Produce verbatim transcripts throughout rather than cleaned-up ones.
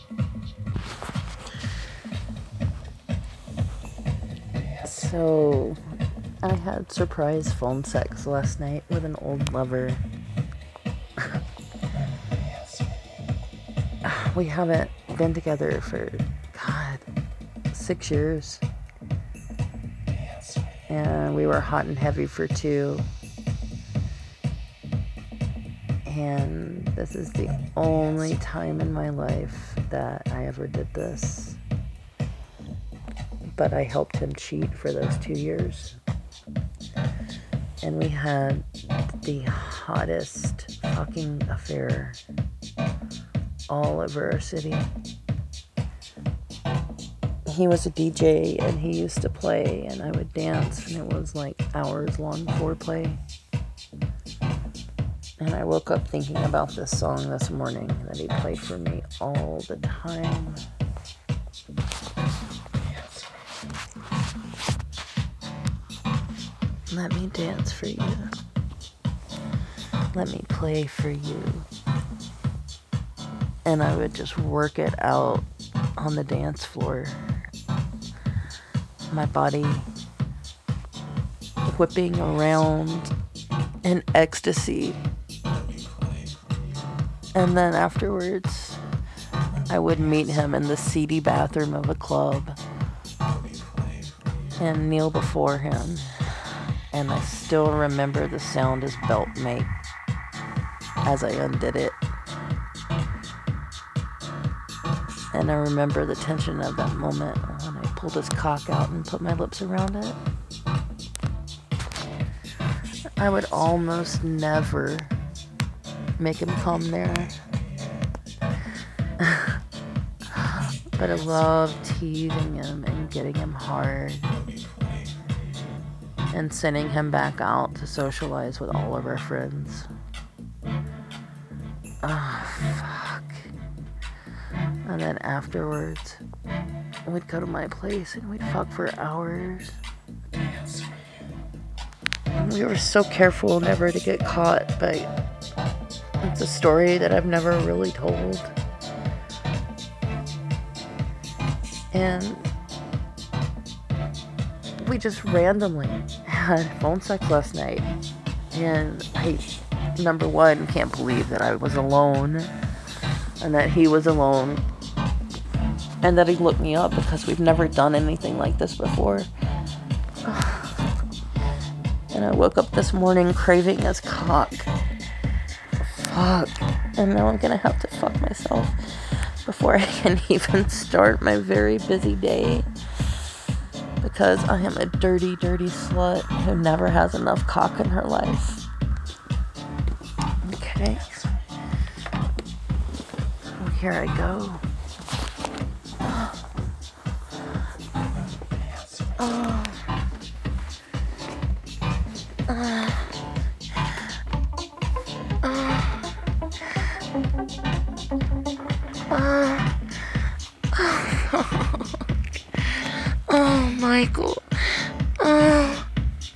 So, I had surprise phone sex last night with an old lover. We haven't been together for, God, six years. And we were hot and heavy for two. And this is the only time in my life that I ever did this. But I helped him cheat for those two years. And we had the hottest fucking affair all over our city. He was a D J and he used to play and I would dance and it was like hours long foreplay. And I woke up thinking about this song this morning that he played for me all the time. Let me dance for you. Let me play for you. And I would just work it out on the dance floor. My body whipping around in ecstasy. And then afterwards, I would meet him in the seedy bathroom of a club and kneel before him. And I still remember the sound his belt made as I undid it. And I remember the tension of that moment when I pulled his cock out and put my lips around it. I would almost never make him come there. But I loved teasing him and getting him hard. And sending him back out to socialize with all of our friends. Oh, fuck. And then afterwards, we'd go to my place and we'd fuck for hours. And we were so careful never to get caught, but it's a story that I've never really told. And we just randomly had phone sex last night. And I, number one, can't believe that I was alone. And that he was alone. And that he looked me up because we've never done anything like this before. And I woke up this morning craving his cock. Fuck. And now I'm gonna have to fuck myself before I can even start my very busy day. Because I am a dirty, dirty slut who never has enough cock in her life. Okay. Well, here I go. Oh. Uh. Uh. Uh. Oh. Oh, Michael. Oh.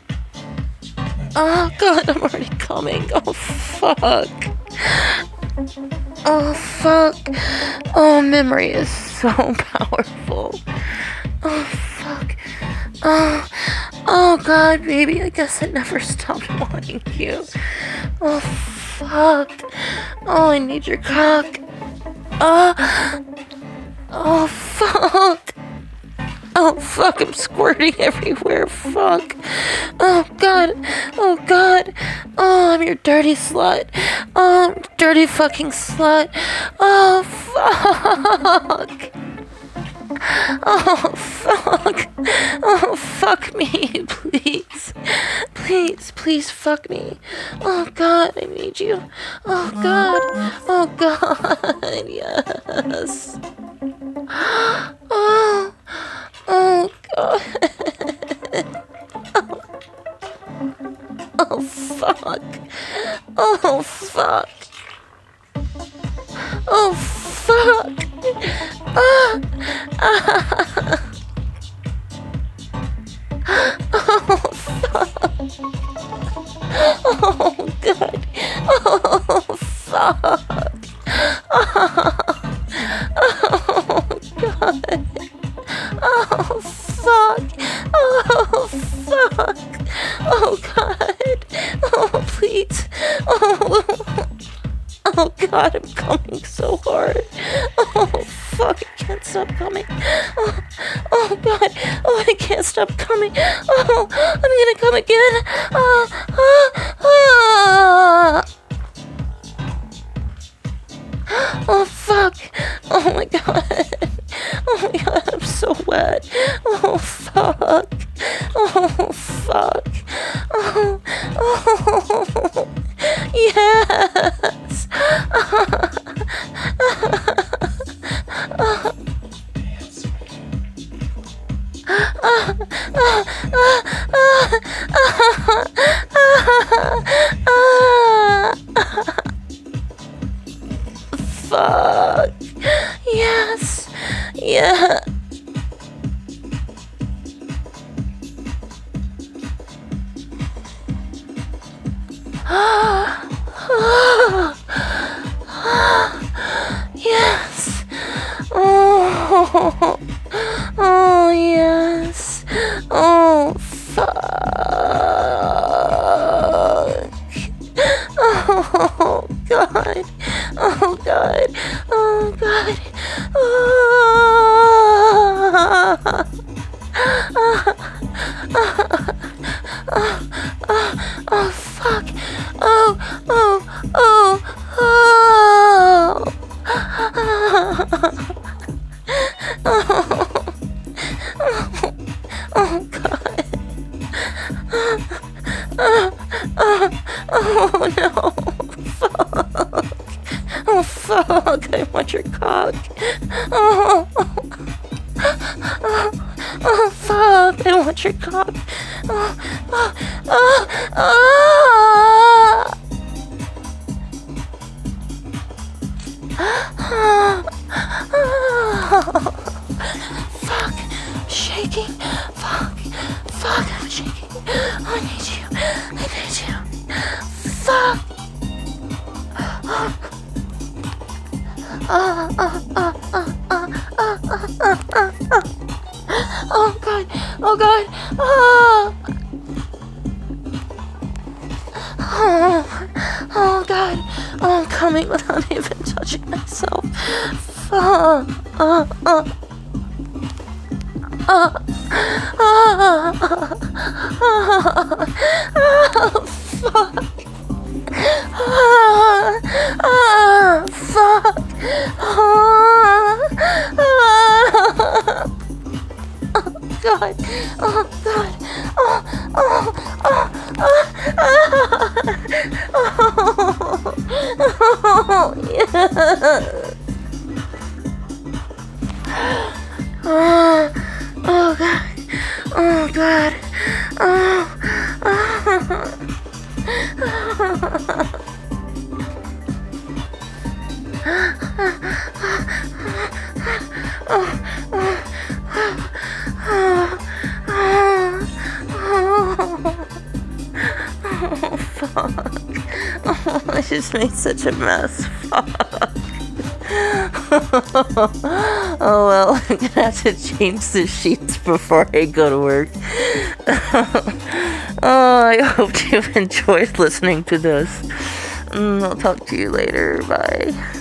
Oh, God, I'm already coming. Oh, fuck. Oh, fuck. Oh, memory is so powerful. Oh, fuck. Oh, oh, God, baby, I guess I never stopped wanting you. Oh, fuck. Oh, I need your cock. Oh, oh, fuck. Oh, fuck, I'm squirting everywhere. Fuck. Oh, God. Oh, God. Oh, I'm your dirty slut. Oh, I'm dirty fucking slut. Oh, fuck. Oh, fuck. Oh, fuck me, please. Please, please fuck me. Oh, God, I need you. Oh, God. Oh, God. Yes. Oh. Oh, God. Oh. Oh, fuck. Oh, fuck. Oh, fuck. Ah. Ah. Oh, fuck. Oh, God. Oh, fuck. Oh. Oh. God. Oh, fuck. Oh, fuck. Oh, God. Oh, please. Oh, oh God, I'm coming so hard. Oh, fuck, I can't stop coming. Oh, oh God. Oh, I can't stop coming. Oh, I'm gonna come again. Oh, oh, oh. Oh, fuck. Oh, my God. Oh, my God, I'm so wet. Oh, fuck. Oh, fuck. Oh, oh, yes. Fuck. Yes. Yeah. Yes. Oh. Oh, yes. Oh, fuck. Oh, God. Oh, God. Oh, God. Oh, oh, oh, fuck. Oh, oh, oh, oh. Oh, God. Oh, oh, oh, no. Fuck. Oh, fuck. I want your cock. Oh, oh, oh, oh, fuck. I want your cock. Oh, oh, oh, oh. Oh, fuck. I'm shaking. Fuck. Fuck. I'm shaking. I need you. I need you. Fuck. Oh, oh, oh, oh, oh, oh, oh, oh, oh. Oh, God. Oh, God. Oh. Oh, oh, God. Oh, I'm coming without even touching myself. Oh, oh, oh. Oh, oh, oh, oh, fuck. Oh, oh, fuck. Oh, oh, God. Oh, God. Oh, oh, oh, oh, oh, yeah. Oh, oh, God. Oh, God. Oh, oh. Oh, fuck. Oh, I just made such a mess. Fuck. Oh, well, I'm gonna have to change the sheets before I go to work. Oh, I hope you've enjoyed listening to this. Mm, I'll talk to you later. Bye.